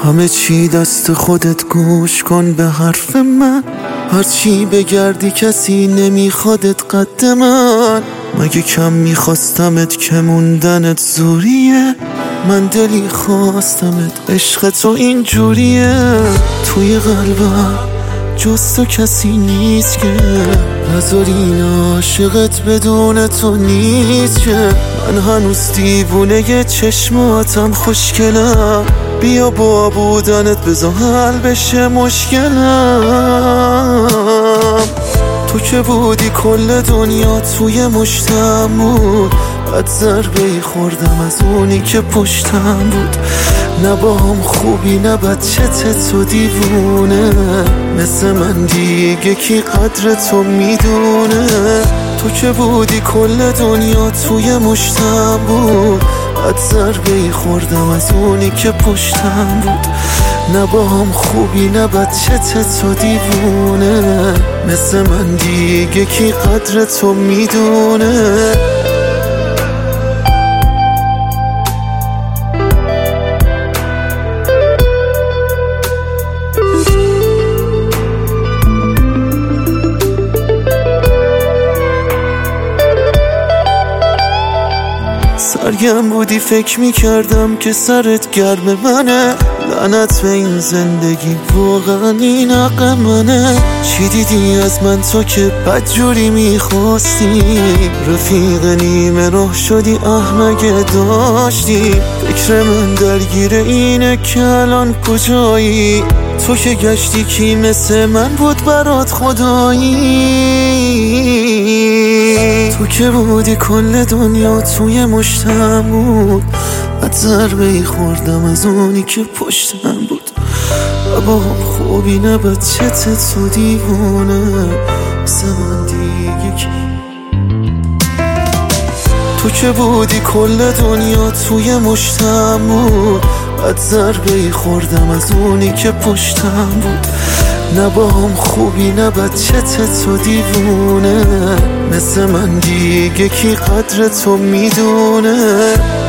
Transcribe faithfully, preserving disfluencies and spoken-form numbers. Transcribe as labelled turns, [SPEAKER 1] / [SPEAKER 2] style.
[SPEAKER 1] همه چی دست خودت، گوش کن به حرف من. هرچی بگردی کسی نمیخوادت قد من. مگه کم میخواستمت که موندنت زوریه؟ من دلی خواستمت، عشق تو اینجوریه. توی قلبم جز تو کسی نیست که نذاری این عاشقت بدون تو نیست که. من هنوز دیوونه چشماتم خوشگلم، بیا با بودنت بذار حل بشه مشکلم. تو که بودی کل دنیا توی مشتم بود، بعد ضربه‌ای خوردم از اونی که پشتم بود. نه با هم خوبی نه بد، چت تو دیوونه. مثل من دیگه کی قدر تو میدونه؟ تو که بودی کل دنیا توی مشتم بود، بعد ضربه‌ای خوردم از اونی که پشتم بود. نه با هم خوبی نه بد، چت تو دیوونه. مثل من دیگه کی قدر تو میدونه؟ سرگم بودی فکر میکردم که سرت گرم منه. لعنت به این زندگی، واقعا این حق منه. چی دیدی از من تو که بدجوری میخواستی؟ رفیق نیمه راه شدی احمقه داشتی. فکر من درگیر اینه که الان کجایی؟ تو که گشتی کی مثل من بود برات خدایی؟ تو که بودی کل دنیا توی مشتم بود، بعد ضربه‌ای خوردم از اونی که پشتم بود. و با هم خوبی نه بد، چت تو دیوونه. مثل من دیگه کی؟ تو که بودی کل دنیا توی مشتم بود، بعد ضربه‌ای خوردم از اونی که پشتم بود. نه با هم خوبی نه بد، چت تو دیوونه. مثل من دیگه کی قدر تو میدونه؟